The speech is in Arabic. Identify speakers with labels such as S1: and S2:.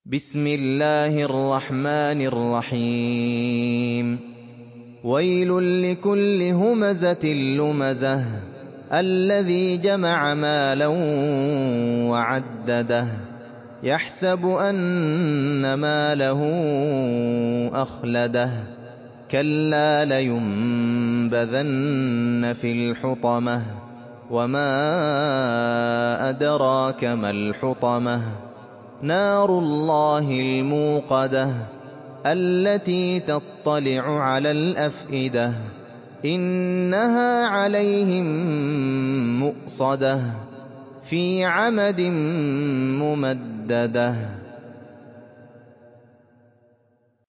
S1: بسم الله الرحمن الرحيم ويل لكل همزة لمزة الذي جمع مالا وعدده يحسب أن ماله أخلده كلا لينبذن في الحطمة وما أدراك ما الحطمة نار الله الموقدة التي تطلع على الأفئدة إنها عليهم مؤصدة في عمد ممددة